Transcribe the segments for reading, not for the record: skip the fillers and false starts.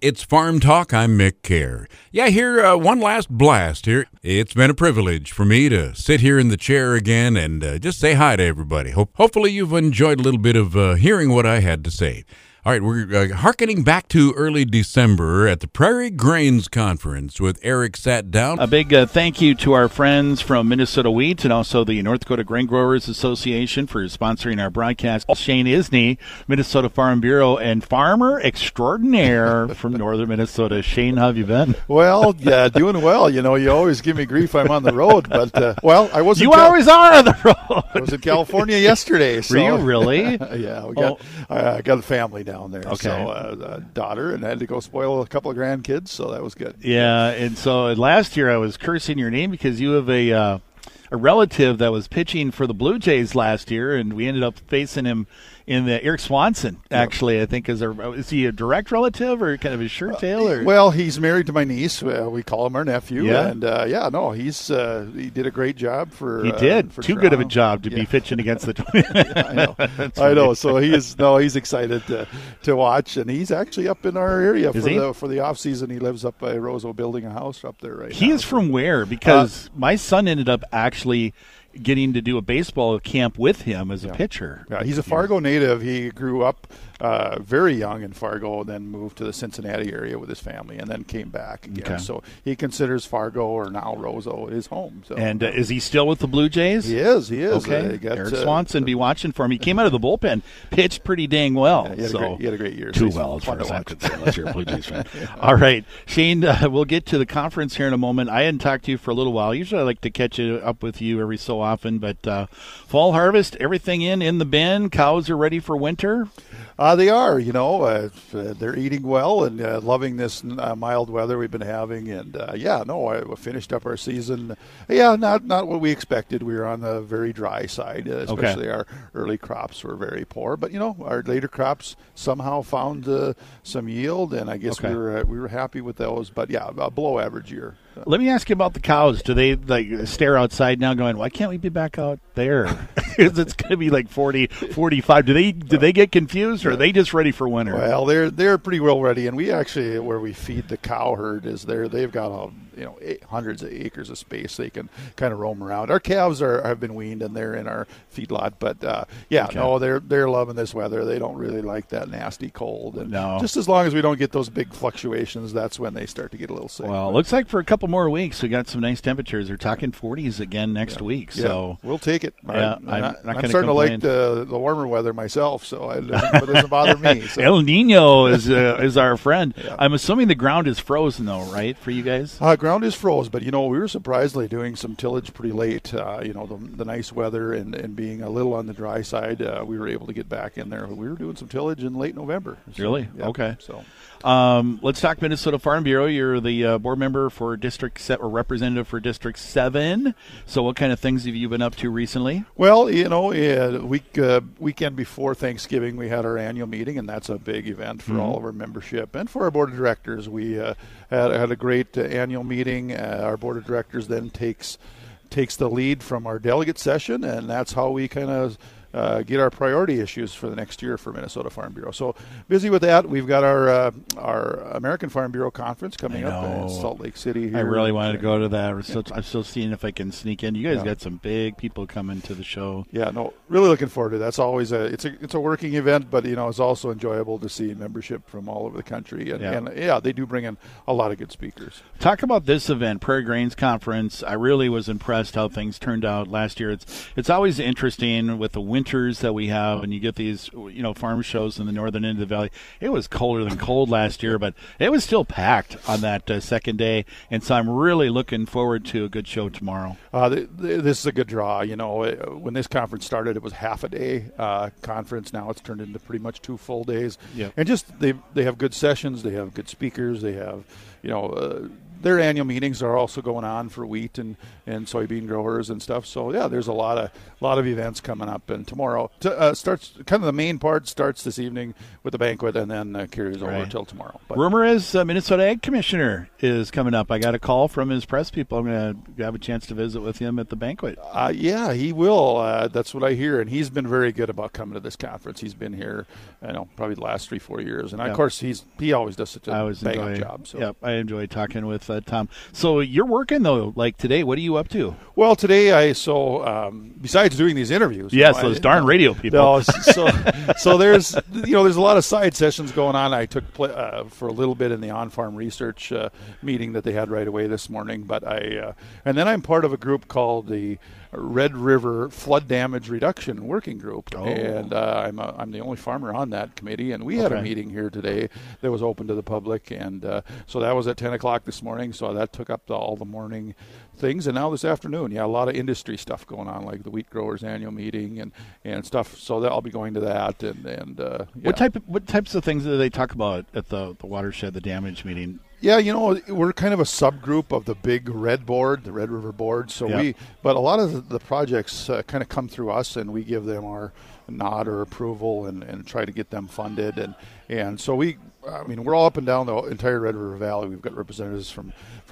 It's Farm Talk. I'm Mick Kerr. Yeah, here, one last blast here. It's been a privilege for me to sit here in the chair again and just say hi to everybody. Hopefully you've enjoyed a little bit of hearing what I had to say. All right, we're hearkening back to early December at the Prairie Grains Conference with Eric sat down. A big thank you to our friends from Minnesota Wheat and also the North Dakota Grain Growers Association for sponsoring our broadcast. Shane Isney, Minnesota Farm Bureau and farmer extraordinaire from northern Minnesota. Shane, how have you been? Well, yeah, doing well. You know, you always give me grief I'm on the road, but, I wasn't. You always are on the road. I was in California yesterday. So. Were you really? Yeah, I got a family down there. Okay. So a daughter, and I had to go spoil a couple of grandkids, so that was good. Yeah, and so last year I was cursing your name because you have a relative that was pitching for the Blue Jays last year, and we ended up facing him in the Eric Swanson, actually, I think. Is he a direct relative or kind of his shirt tail? Or? Well, he's married to my niece. We call him our nephew. Yeah. And, he did a great job for He did. for Too Toronto. good of a job to be pitching against the Twins. Yeah, I know. So he's excited to watch, and he's actually up in our area for the off season. He lives up by Roseau, building a house up there right now. He is from where? Because my son ended up actually getting to do a baseball camp with him as a pitcher. Yeah, he's a Fargo native. He grew up very young in Fargo, then moved to the Cincinnati area with his family, and then came back again. Okay. So he considers Fargo, or now Roseau, his home. So. And is he still with the Blue Jays? He is. Okay. Eric Swanson, be watching for him. He came out of the bullpen, pitched pretty dang well. Yeah, he had a great year. Too well, as far as I'm concerned, unless you're a Blue Jays fan. All right. Shane, we'll get to the conference here in a moment. I hadn't talked to you for a little while. Usually I like to catch up with you every so often, but fall harvest, everything in the bin. Cows are ready for winter? They are, they're eating well and loving this mild weather we've been having. And, I finished up our season. Yeah, not what we expected. We were on the very dry side, especially our early crops were very poor. But, our later crops somehow found some yield, and I guess we were happy with those. But, a below average year. Let me ask you about the cows. Do they stare outside now going, why can't we be back out there? Because it's going to be like 40, 45. Do they get confused, or are they just ready for winter? Well, they're pretty well ready, and we actually, where we feed the cow herd is they've got hundreds of acres of space they can kind of roam around. Our calves have been weaned, and they're in our feedlot, but they're loving this weather. They don't really like that nasty cold, and just as long as we don't get those big fluctuations, that's when they start to get a little sick. Well, it looks like for a couple more weeks we got some nice temperatures. They're talking 40s again next week, so we'll take it. I'm starting to like the warmer weather myself, so it doesn't bother me. So. El Nino is our friend. Yeah. I'm assuming the ground is frozen though, right, for you guys? Ground is froze, but we were surprisingly doing some tillage pretty late. The nice weather and being a little on the dry side, we were able to get back in there. We were doing some tillage in late November. So, really? Yeah, okay. So. Let's talk Minnesota Farm Bureau. You're the board member for District 7, or representative for District 7. So what kind of things have you been up to recently? Well, weekend before Thanksgiving, we had our annual meeting, and that's a big event for all of our membership and for our board of directors. We had a great annual meeting. Our board of directors then takes the lead from our delegate session, and that's how we kind of get our priority issues for the next year for Minnesota Farm Bureau. So busy with that. We've got our American Farm Bureau conference coming up in Salt Lake City here. I really wanted to go to that. I'm still seeing if I can sneak in. You guys got some big people coming to the show. Yeah, really looking forward to it. That's always it's a working event, but it's also enjoyable to see membership from all over the country. And they do bring in a lot of good speakers. Talk about this event, Prairie Grains Conference. I really was impressed how things turned out last year. It's always interesting with the winters that we have, and you get these farm shows in the northern end of the valley. It was colder than cold last year, but it was still packed on that second day, and so I'm really looking forward to a good show tomorrow. This is a good draw. When this conference started, it was half a day conference. Now it's turned into pretty much 2 full days. Yep. And just they have good sessions, they have good speakers, they have their annual meetings are also going on for wheat and soybean growers and stuff. So yeah, there's a lot of events coming up. And tomorrow starts kind of the main part starts this evening with the banquet, and then carries over until tomorrow. But rumor is Minnesota Ag Commissioner is coming up. I got a call from his press people. I'm going to have a chance to visit with him at the banquet. Yeah, he will. That's what I hear, and he's been very good about coming to this conference. He's been here, probably the last 3-4 years, and of course he always does such a bang-up job. So. Yep, I enjoy talking with Tom. So you're working though, like today. What are you up to? Well, today besides doing these interviews, yes, those darn radio people. No, so there's there's a lot of side sessions going on. I took for a little bit in the on-farm research meeting that they had right away this morning, but and then I'm part of a group called the Red River Flood Damage Reduction Working Group, and I'm the only farmer on that committee. And we had a meeting here today that was open to the public, and so that was at 10 o'clock this morning. So that took up all the morning things, and now this afternoon, a lot of industry stuff going on, like the wheat growers annual meeting and stuff. So I'll be going to that. And what types of things do they talk about at the watershed, the damage meeting? Yeah, we're kind of a subgroup of the big red board, the Red River board. So but a lot of the projects kind of come through us, and we give them our nod or approval and try to get them funded. And so we're all up and down the entire Red River Valley. We've got representatives from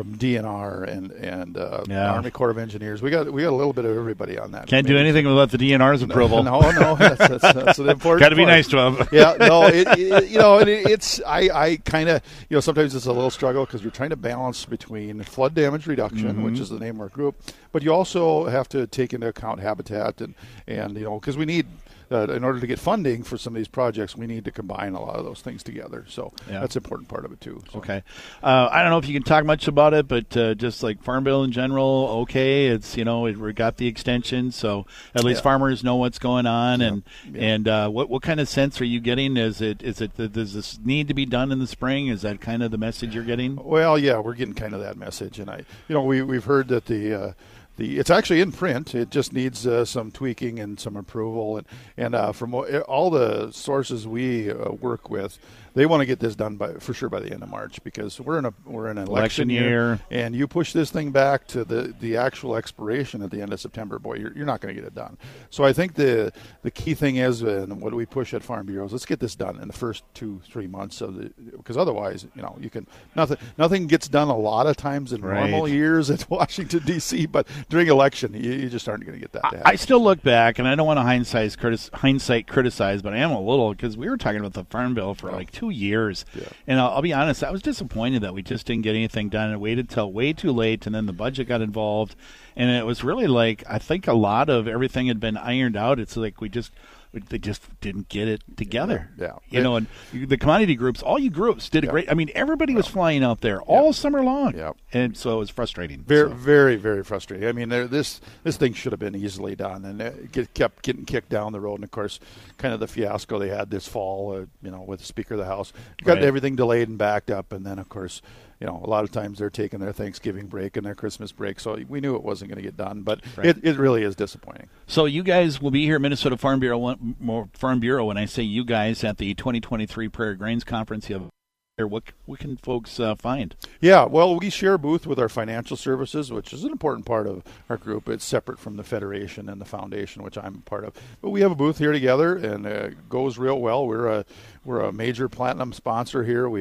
DNR and Army Corps of Engineers. We got a little bit of everybody on that. Can't do anything without the DNR's approval. No, that's an important. Got to be nice to them. Yeah, no, it's I kind of sometimes it's a little struggle because you're trying to balance between flood damage reduction, which is the name of our group, but you also have to take into account habitat and because we need. In order to get funding for some of these projects, we need to combine a lot of those things together. So that's an important part of it, too. So. Okay. I don't know if you can talk much about it, but just like Farm Bill in general, it's, we got the extension, so at least farmers know what's going on. And what kind of sense are you getting? Is it does this need to be done in the spring? Is that kind of the message you're getting? Well, yeah, we're getting kind of that message. And we've heard that it's actually in print. It just needs some tweaking and some approval. And from all the sources we work with, they want to get this done for sure by the end of March, because we're in an election year, and you push this thing back to the actual expiration at the end of September. Boy, you're not going to get it done. So I think the key thing is, and what we push at Farm Bureau is, let's get this done in the first 2-3 months because otherwise, you can nothing gets done a lot of times in normal years at Washington D.C., but during election, you just aren't going to get that to happen. I still look back, and I don't want to hindsight criticize, but I am a little, because we were talking about the Farm Bill for like 2 years. Yeah. And I'll be honest, I was disappointed that we just didn't get anything done and waited till way too late, and then the budget got involved. And it was really like, I think a lot of everything had been ironed out. It's like they just didn't get it together. Yeah. And the commodity groups, all you groups did a great. I mean, everybody was flying out there all summer long. Yeah. And so it was frustrating. Very, very frustrating. I mean, this thing should have been easily done, and it kept getting kicked down the road. And of course, kind of the fiasco they had this fall, with the Speaker of the House, got everything delayed and backed up, and then of course, a lot of times they're taking their Thanksgiving break and their Christmas break, so we knew it wasn't going to get done, but it really is disappointing. So you guys will be here at Minnesota Farm Bureau. When I say you guys, at the 2023 Prairie Grains Conference. You have what can folks find? Yeah, well, we share a booth with our financial services, which is an important part of our group. It's separate from the Federation and the Foundation, which I'm a part of. But we have a booth here together, and it goes real well. We're a major platinum sponsor here.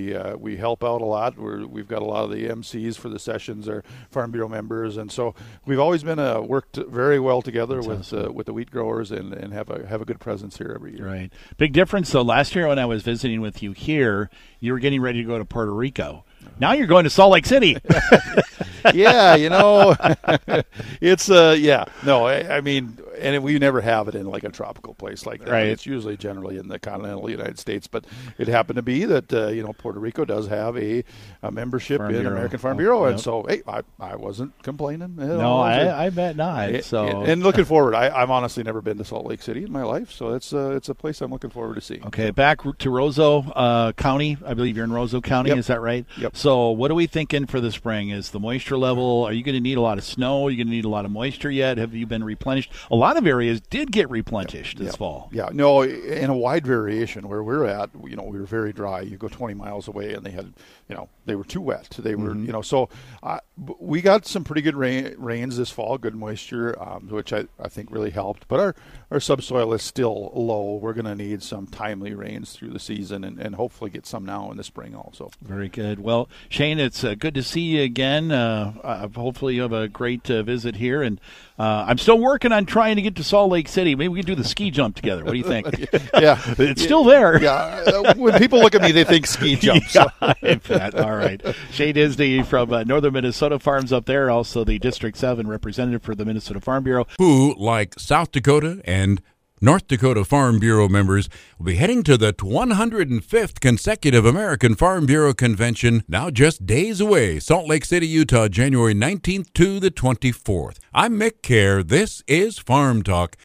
We help out a lot. We've got a lot of the MCs for the sessions are Farm Bureau members, and so we've always been worked very well together with the wheat growers and have a good presence here every year. Right. Big difference. So last year when I was visiting with you here, you were getting ready to go to Puerto Rico. Now you're going to Salt Lake City. Yeah, it's no, I mean, and we never have it in like a tropical place like that. Right. It's usually generally in the continental United States, but it happened to be that Puerto Rico does have a membership in American Farm Bureau, and so hey, I wasn't complaining. No, I bet not. So and looking forward, I've honestly never been to Salt Lake City in my life, so it's a place I'm looking forward to seeing. Okay, back to Roseau County. I believe you're in Roseau County. Yep. Is that right? Yep. So what are we thinking for the spring? Is the moisture level? Are you going to need a lot of snow? Are you going to need a lot of moisture yet? Have you been replenished? A lot lot of areas did get replenished this fall. Yeah, no, in a wide variation where we're at, we were very dry. You go 20 miles away and they had, they were too wet. They were, so we got some pretty good rains this fall, good moisture, which I think really helped. But our subsoil is still low. We're going to need some timely rains through the season and hopefully get some now in the spring also. Very good. Well, Shane, it's good to see you again. Hopefully you have a great visit here. And I'm still working on trying to get to Salt Lake City. Maybe we can do the ski jump together. What do you think? Yeah. It's still there. Yeah. When people look at me, they think ski jump. Yeah, I bet. All right. Shane Isney from Northern Minnesota Farms up there, also the District 7 representative for the Minnesota Farm Bureau. Who, like South Dakota and North Dakota Farm Bureau members, will be heading to the 105th consecutive American Farm Bureau Convention, now just days away, Salt Lake City, Utah, January 19th to the 24th. I'm Mick Kerr. This is Farm Talk.